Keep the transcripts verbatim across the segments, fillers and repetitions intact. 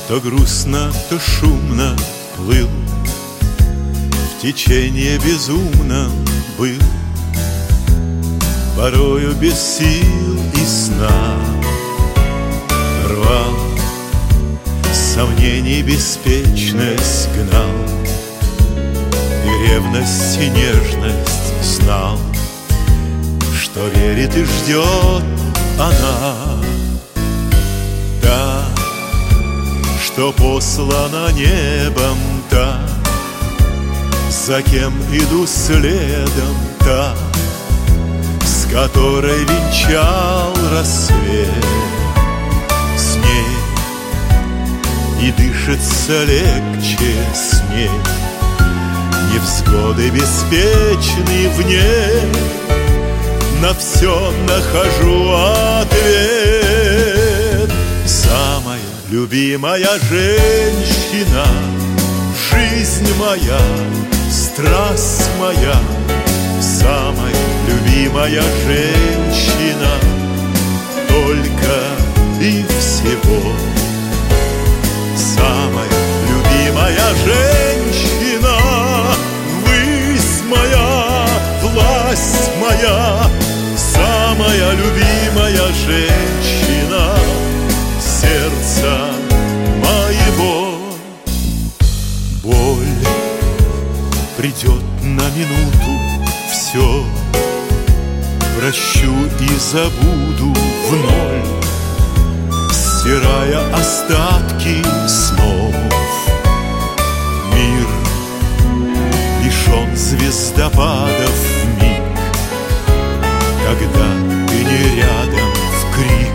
То грустно, то шумно плыл, в течение безумно был, порою без сил и сна. Рвал сомнений беспечность, гнал, и ревность, и нежность знал, что верит и ждет она, та, что послана небом, та, за кем иду следом, та, с которой венчал рассвет. С ней и дышится легче, с ней невзгоды беспечны в ней. На все нахожу ответ. Самая любимая женщина, жизнь моя, страсть моя. Самая любимая женщина, только и всего. Самая любимая женщина, высь моя, власть моя. Самая любимая женщина сердца моего. Боль придет на минуту, все прощу и забуду в ноль, стирая остатки снов. Мир лишен звездопадов в миг, когда ты не рядом, в крик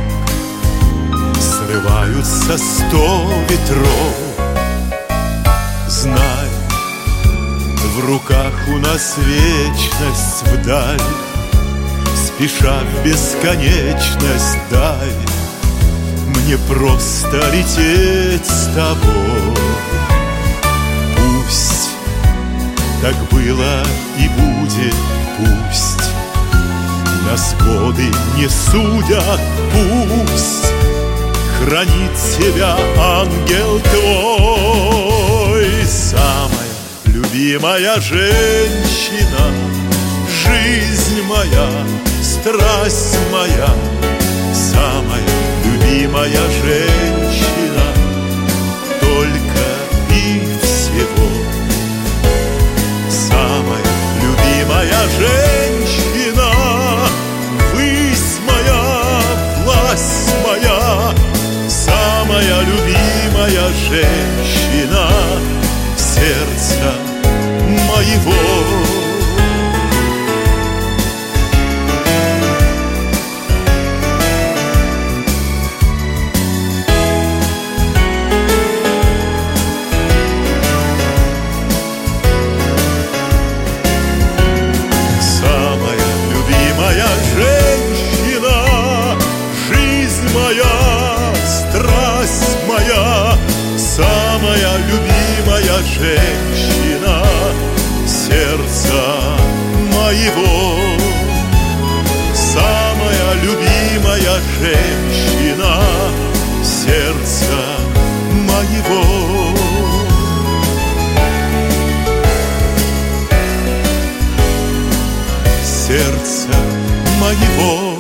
срываются сто ветров. Знай, в руках у нас вечность вдаль, спеша в бесконечность, дай мне просто лететь с тобой. Пусть так было и будет, пусть нас годы не судят, пусть хранит тебя ангел твой. Самая любимая женщина, жизнь моя, страсть моя. Самая любимая женщина, только и всего. Самая любимая женщина, высь моя, власть моя. Самая любимая женщина сердца моего. Самая любимая женщина сердца моего. Самая любимая женщина сердца моего. Сердца моего.